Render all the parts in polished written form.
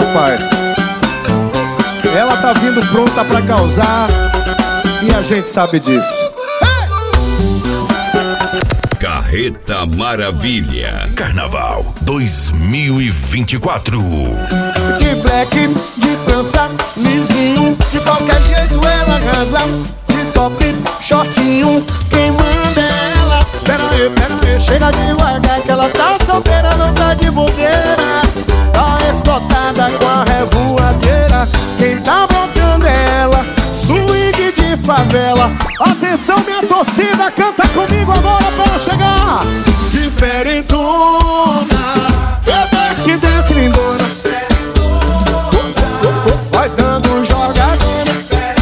pai. Ela tá vindo pronta pra causar e a gente sabe disso. Carreta Maravilha Carnaval 2024. De black, de trança, lisinho, de qualquer jeito ela arrasa. De top, shortinho, quem manda é ela. Pera aí, chega devagar que ela tá solteira, não tá de bobeira. Tá escotada com a revoadeira. Quem tá botando é ela, swing de favela. Atenção minha torcida, canta comigo agora pra ela chegar. Diferentona, desce que desce lindona. Vai dando jogadona.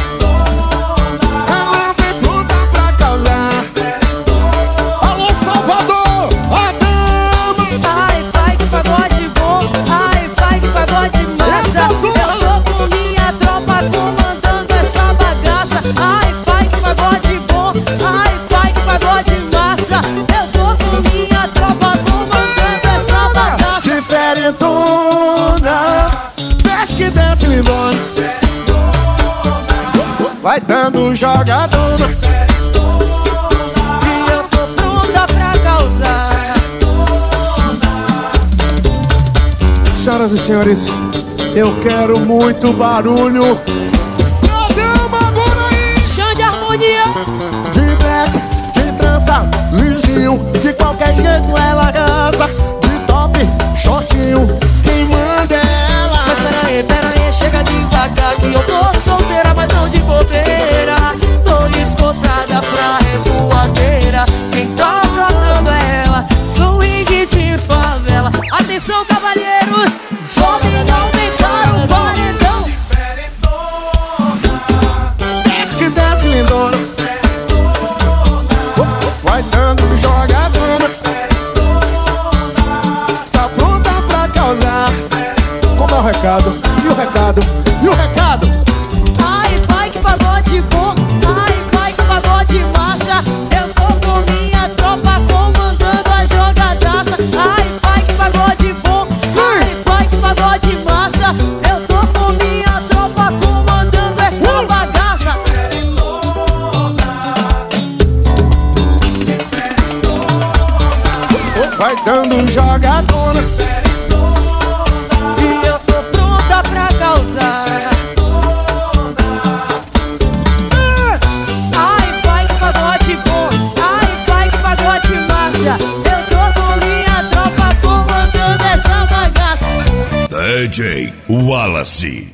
Ela vem pronta pra causar. Alô Salvador, a dama. Ai, vai que pagode bom. Ai, vai que pagode massa. Eu tô com minha tropa comandando essa bagaça. Ai, vai que pagode bom. Ai, vai que pagode massa. Eu tô com minha tropa comandando essa bagaça. Diferentona, desce que desce lindona. Vai dando jogadona. E eu tô pronta pra causar. Senhoras e senhores, eu quero muito barulho. Programa agora aí. Chão de harmonia. De black, de trança, lisinho, de qualquer jeito ela arrasa. De top, shortinho, quem manda é ela. Mas pera aí, chega devagar que eu tô solteira, mas não de bobeira. Tô escotada pra revoadeira. Quem tá brotando é ela, swing de favela. Atenção cavalheiros, podem aumentar o paredão. Desce que desce lindona. Vai dando jogadona. Tá pronta pra causar. Como é o recado? E o recado? E o recado? Ai, vai que pagode bom. Ai, vai que pagode massa. Eu tô com minha tropa comandando a jogadaça. Ai, vai que pagode bom. Ai, vai que pagode massa. Eu tô com minha tropa comandando essa bagaça. Vai dando jogadona. E eu tô pronta pra causar. Ai, vai que pagode bom. Ai, vai que pagode massa. Eu tô com minha tropa comandando essa bagaça. DJ Wallace.